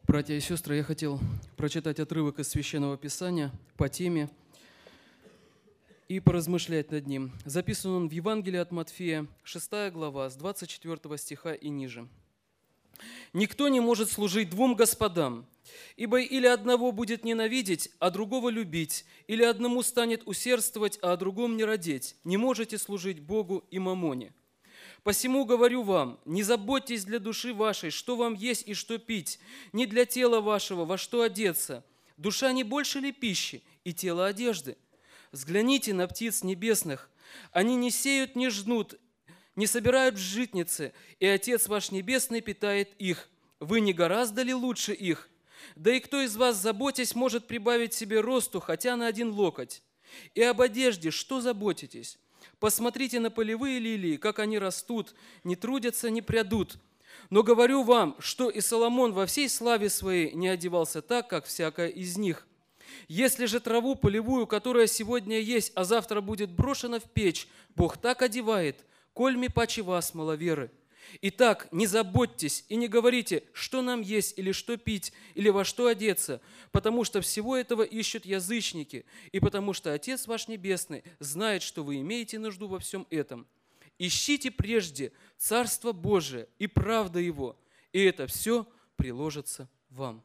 Братья и сестры, я хотел прочитать отрывок из Священного Писания по теме и поразмышлять над ним. Записан он в Евангелии от Матфея, 6 глава, с 24 стиха и ниже. «Никто не может служить двум господам, ибо или одного будет ненавидеть, а другого любить, или одному станет усердствовать, а о другом не радеть. Не можете служить Богу и мамоне. Посему говорю вам, не заботьтесь для души вашей, что вам есть и что пить, ни для тела вашего, во что одеться. Душа не больше ли пищи, и тело одежды? Взгляните на птиц небесных, они не сеют, не жнут, не собирают в житницы, и Отец ваш Небесный питает их. Вы не гораздо ли лучше их? Да и кто из вас, заботясь, может прибавить себе росту, хотя на 1 локоть? И об одежде что заботитесь? Посмотрите на полевые лилии, как они растут, не трудятся, не прядут. Но говорю вам, что и Соломон во всей славе своей не одевался так, как всякая из них. Если же траву полевую, которая сегодня есть, а завтра будет брошена в печь, Бог так одевает, кольми паче вас, маловеры. Итак, не заботьтесь и не говорите, что нам есть или что пить, или во что одеться, потому что всего этого ищут язычники, и потому что Отец ваш Небесный знает, что вы имеете нужду во всем этом. Ищите прежде Царство Божие и правда Его, и это все приложится вам».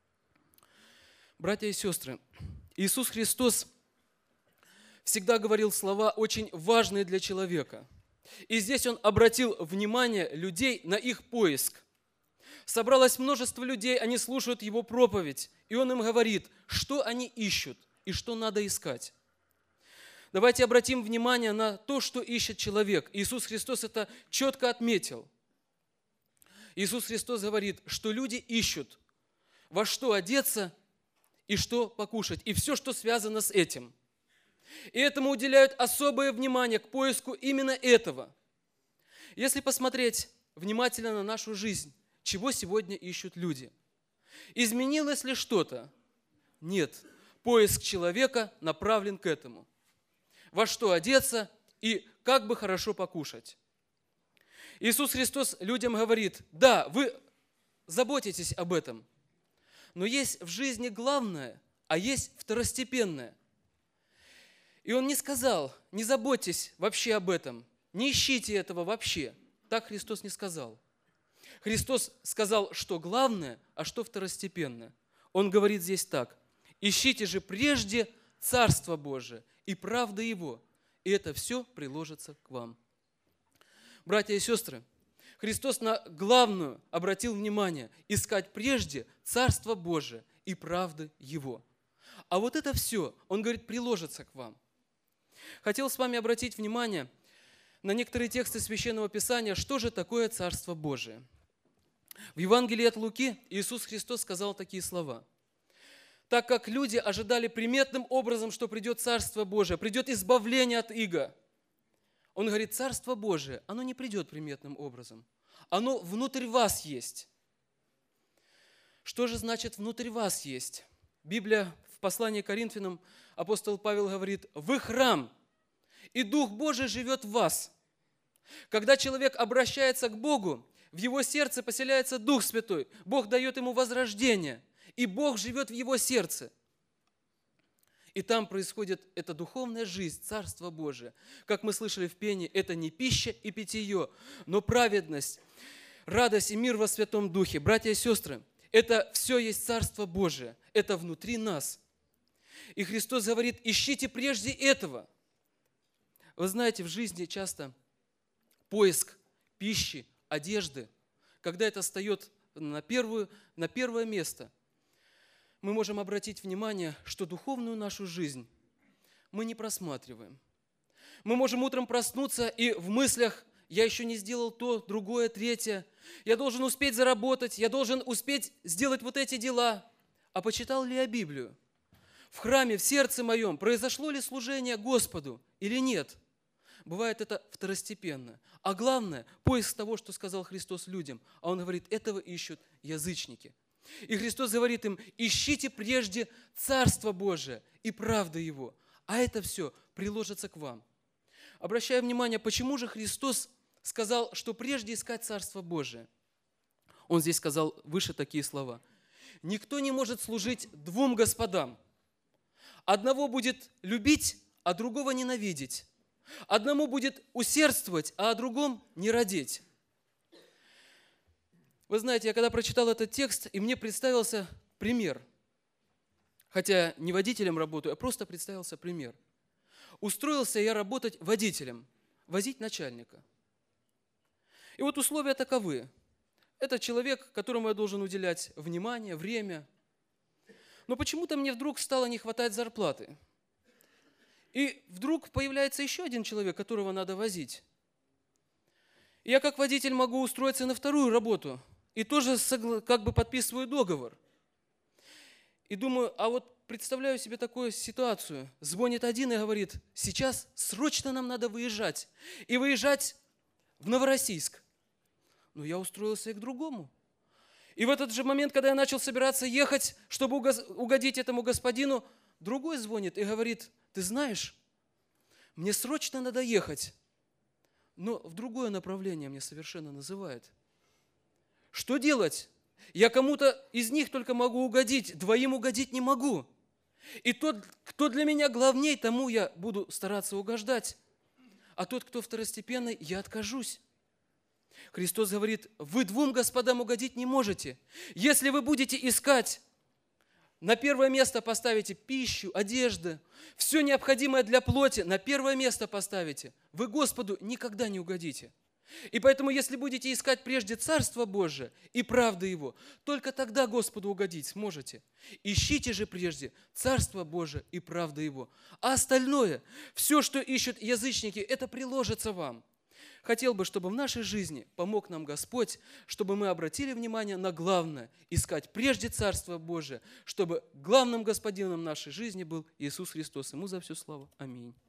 Братья и сестры, Иисус Христос всегда говорил слова очень важные для человека. И здесь Он обратил внимание людей на их поиск. Собралось множество людей, они слушают Его проповедь, и Он им говорит, что они ищут и что надо искать. Давайте обратим внимание на то, что ищет человек. Иисус Христос это четко отметил. Иисус Христос говорит, что люди ищут, во что одеться и что покушать, и все, что связано с этим. И этому уделяют особое внимание к поиску именно этого. Если посмотреть внимательно на нашу жизнь, чего сегодня ищут люди? Изменилось ли что-то? Нет. Поиск человека направлен к этому. Во что одеться и как бы хорошо покушать. Иисус Христос людям говорит, да, вы заботитесь об этом, но есть в жизни главное, а есть второстепенное. И Он не сказал, не заботьтесь вообще об этом, не ищите этого вообще. Так Христос не сказал. Христос сказал, что главное, а что второстепенное. Он говорит здесь так, ищите же прежде Царство Божие и правда Его, и это все приложится к вам. Братья и сестры, Христос на главную обратил внимание, искать прежде Царство Божие и правды Его. А вот это все, Он говорит, приложится к вам. Хотел с вами обратить внимание на некоторые тексты Священного Писания, что же такое Царство Божие. В Евангелии от Луки Иисус Христос сказал такие слова. «Так как люди ожидали приметным образом, что придет Царство Божие, придет избавление от ига». Он говорит, Царство Божие, оно не придет приметным образом. Оно внутрь вас есть. Что же значит внутрь вас есть? Библия в послании к Коринфянам, апостол Павел говорит, вы храм, и Дух Божий живет в вас. Когда человек обращается к Богу, в его сердце поселяется Дух Святой. Бог дает ему возрождение, и Бог живет в его сердце. И там происходит эта духовная жизнь, Царство Божие. Как мы слышали в пении, это не пища и питье, но праведность, радость и мир во Святом Духе. Братья и сестры, это все есть Царство Божие, это внутри нас. И Христос говорит, ищите прежде этого. Вы знаете, в жизни часто поиск пищи, одежды, когда это встает на первое место, мы можем обратить внимание, что духовную нашу жизнь мы не просматриваем. Мы можем утром проснуться и в мыслях «я еще не сделал то, другое, третье», «я должен успеть заработать», «я должен успеть сделать вот эти дела». А почитал ли я Библию? В храме, в сердце моем произошло ли служение Господу или нет? Бывает это второстепенно. А главное, поиск того, что сказал Христос людям. А Он говорит, этого ищут язычники. И Христос говорит им, ищите прежде Царство Божие и правда Его, а это все приложится к вам. Обращаю внимание, почему же Христос сказал, что прежде искать Царство Божие? Он здесь сказал выше такие слова. Никто не может служить двум господам. Одного будет любить, а другого ненавидеть. Одному будет усердствовать, а о другом не радеть. Вы знаете, я когда прочитал этот текст, и мне представился пример. Хотя не водителем работаю, а просто представился пример. Устроился я работать водителем, возить начальника. И вот условия таковы. Это человек, которому я должен уделять внимание, время. Но почему-то мне вдруг стало не хватать зарплаты. И вдруг появляется еще один человек, которого надо возить. И я как водитель могу устроиться на вторую работу и тоже как бы подписываю договор. И думаю, а вот представляю себе такую ситуацию. Звонит один и говорит: сейчас срочно нам надо выезжать. И выезжать в Новороссийск. Но я устроился и к другому. И в этот же момент, когда я начал собираться ехать, чтобы угодить этому господину, другой звонит и говорит: ты знаешь, мне срочно надо ехать, но в другое направление мне совершенно называет. Что делать? Я кому-то из них только могу угодить, двоим угодить не могу. И тот, кто для меня главней, тому я буду стараться угождать. А тот, кто второстепенный, я откажусь. Христос говорит: вы двум господам угодить не можете. Если вы будете искать, на первое место поставите пищу, одежды, все необходимое для плоти, на первое место поставите, вы Господу никогда не угодите. И поэтому, если будете искать прежде Царство Божие и правды Его, только тогда Господу угодить сможете. Ищите же прежде Царство Божие и правды Его. А остальное, все, что ищут язычники, это приложится вам. Хотел бы, чтобы в нашей жизни помог нам Господь, чтобы мы обратили внимание на главное, искать прежде Царство Божие, чтобы главным господином нашей жизни был Иисус Христос. Ему за всю славу. Аминь.